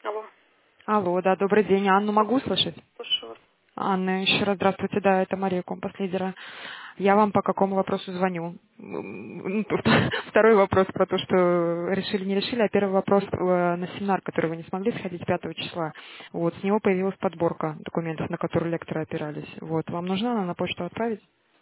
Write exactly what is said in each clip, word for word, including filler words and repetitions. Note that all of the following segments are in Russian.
Алло, Алло, да, добрый день. Анну могу слышать? слушаю вас. Анна, еще раз здравствуйте, да, это Мария, компас-лидера. Я вам по какому вопросу звоню? М, тут Второй вопрос про то, что решили, не решили, а первый вопрос э, на семинар, который вы не смогли сходить пятого числа. Вот, с него появилась подборка документов, на которые лекторы опирались. Вот, вам нужна она на почту отправить?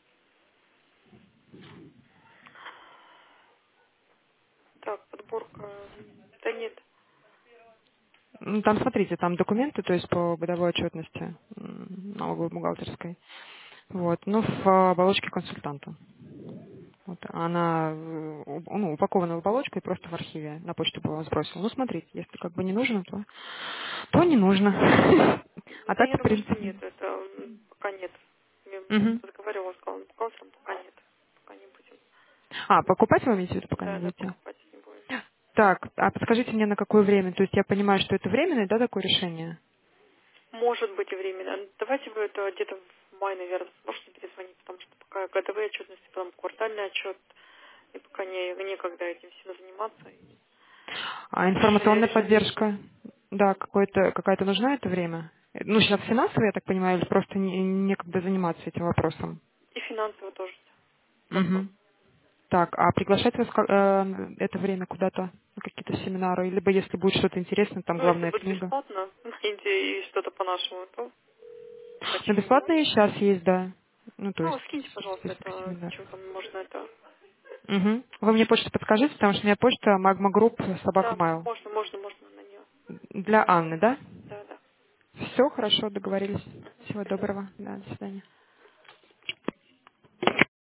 Так, подборка. Да нет. Ну, там, смотрите, там документы, то есть по годовой отчетности м, налоговой бухгалтерской. Вот, ну, в э, оболочке консультанта. Вот, она э, у- ну, упакована в оболочку и просто в архиве на почту бы вам сбросила. Ну, смотрите, если как бы не нужно, то, то не нужно. А Да так, я в думаю, что принципе. нет, это м, пока нет. Я Мгм. разговаривала с главным бухгалтером, пока нет. Пока не будем. А, покупать вы имеете в виду, пока не Да, да, будете? покупать не будем. Так, а подскажите мне, на какое время? То есть я понимаю, что это временное, да, такое решение? Может быть и временно. Давайте вы это где-то в мае, наверное, сможете перезвонить, потому что пока годовые отчетности, потом квартальный отчет, и пока не, некогда этим сильно заниматься. И А решение, информационная решение поддержка, да, какое-то, какая-то нужна это время? Ну, сейчас финансово, я так понимаю, или просто не- некогда заниматься этим вопросом? и финансово тоже вопрос. Мгм. Так, а приглашать вас ка- э, это время куда-то на какие-то семинары, либо если будет что-то интересное, там Ну, если главная будет книга. бесплатно, и что-то по-нашему, то Ну, почему нет? бесплатно и сейчас есть, да. Ну, то Ну, есть скиньте, пожалуйста, список это, семинаров. что там можно это. Угу. Вы мне почту подскажите, потому что у меня почта Magma Group собака Да, Mail. можно, можно, можно на нее. Для Анны, да? Да, да. Все, хорошо, договорились. Мгм. Всего До свидания. доброго. Да, до свидания.